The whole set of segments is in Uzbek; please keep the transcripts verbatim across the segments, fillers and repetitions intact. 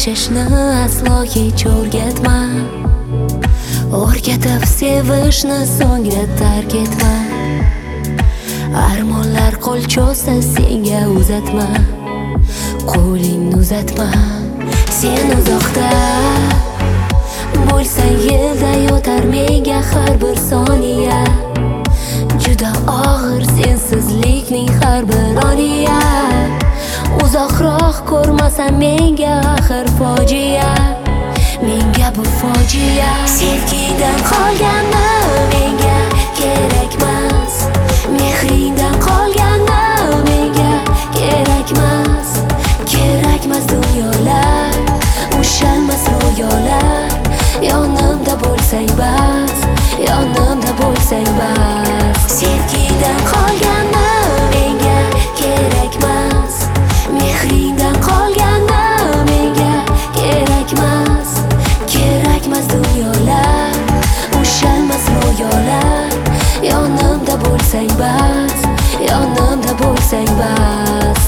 yashashni aslo hech o'rgatma. O'rgatib sevishni so'ngra tark etma. Armonlar qo'l cho'zsa senga uzatma, qo'lingni uzatma. Sen uzoqda bo'lsang yilday o'tar menga har bir soniya. Juda og'ir sensizlikning har bir oniya. Uzoqroq ko'rmasam menga axir fojia, menga bu fojia. Sevgingdan qolganni menga kerakmas, mehringdan qolganni menga kerakmas. Kerakmas dunyolar, ushalmas ro'yolar. Yonimda bo'lsang bas, yonimda bo'lsang bas. Sevgingdan qolganni menga kerakmas, mehringdan qolganni menga kerakmas. Kerakmas dunyolar, ushalmas ro'yolar. Yonimda bo'lsang bas, yonimda bo'lsang bas.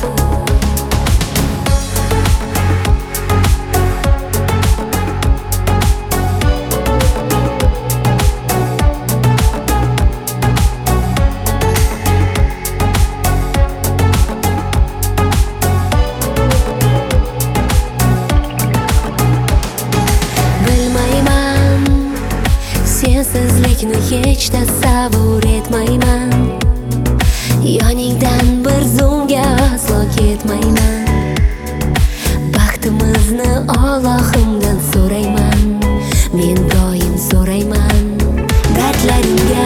Sensizlikni hech tasavvur etmayman. Yoningdan bir zumga aslo ketmayman. Baxtimizni Allohimdan so'rayman, men doim so'rayman. Dardlaringga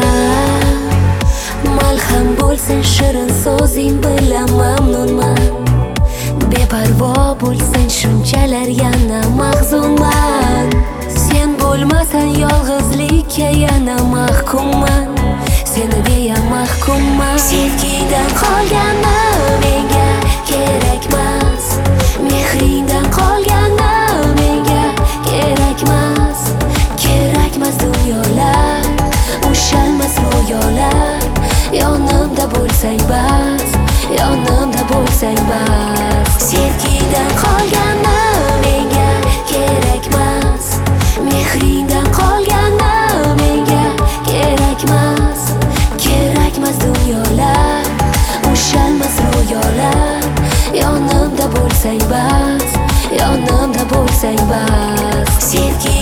malham bo'lsin shirin so'zing bilan mamnunman. Beparvo bo'lsang shunchalar yana mahzunman. Sen bo'lmasan yolg'izlikka yana mahkumman, seni deya mahkumman. Sevgingdan qolganni menga kerakmas, mehringdan qolganni menga kerakmas. Kerakmas dunyolar, ushalmas ro'yolar. Yonimda bo'lsang bas, yonimda bo'lsang bas. Sevgingdan qolganni menga kerakmas, mehringdan qolganni menga kerakmas. Kerakmas dunyolar, ushalmas ro'yolar. Yonimda bo'lsang bas, yonimda bo'lsang bas. Sevgi